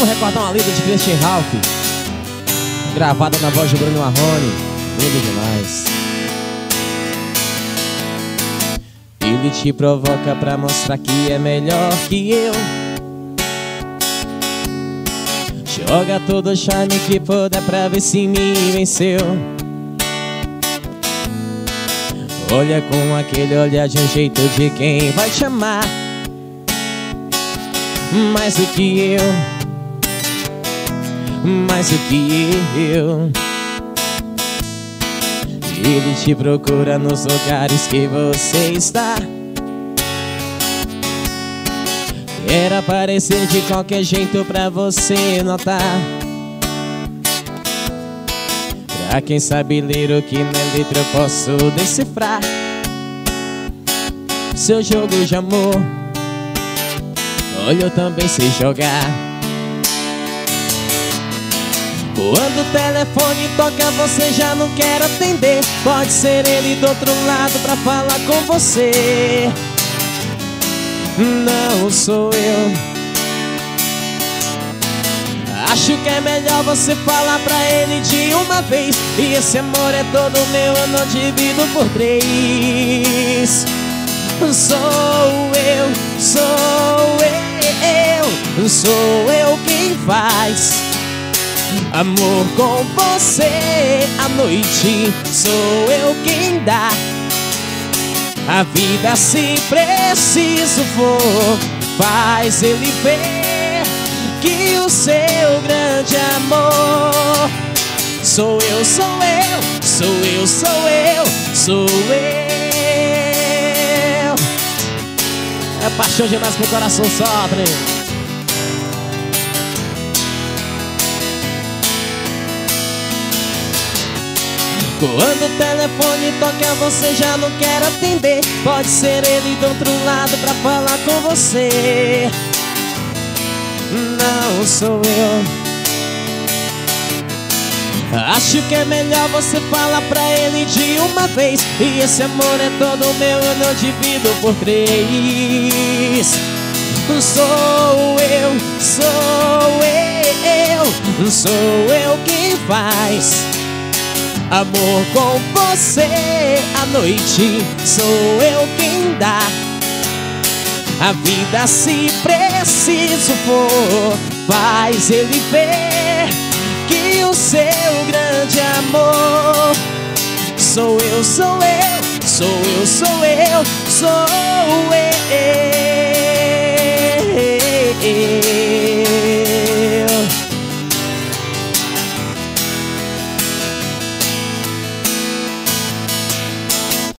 Vamos recordar uma letra de Christian Ralph, gravada na voz de Bruno Marrone. Lindo demais. Ele te provoca pra mostrar que é melhor que eu. Joga todo o charme que puder pra ver se me venceu. Olha com aquele olhar de um jeito de quem vai te amar mais do que eu, mais do que eu. Ele te procura nos lugares que você está. Quer aparecer de qualquer jeito pra você notar. Pra quem sabe ler o que na letra eu posso decifrar. Seu jogo de amor, olha eu também sei jogar. Quando o telefone toca você já não quer atender. Pode ser ele do outro lado pra falar com você. Não sou eu. Acho que é melhor você falar pra ele de uma vez. E esse amor é todo meu, eu não divido por 3. Sou eu, sou eu, sou eu quem faz amor com você à noite. Sou eu quem dá a vida se preciso for. Faz ele ver que o seu grande amor sou eu, sou eu, sou eu, sou eu, sou eu. É paixão demais pro coração sofre. Quando o telefone toca você já não quer atender. Pode ser ele do outro lado pra falar com você. Não sou eu. Acho que é melhor você falar pra ele de uma vez. E esse amor é todo meu, eu não divido por 3. Sou eu, sou eu, sou eu quem faz amor com você à noite. Sou eu quem dá a vida se preciso for. Faz ele ver que o seu grande amor sou eu, sou eu, sou eu, sou eu, sou eu.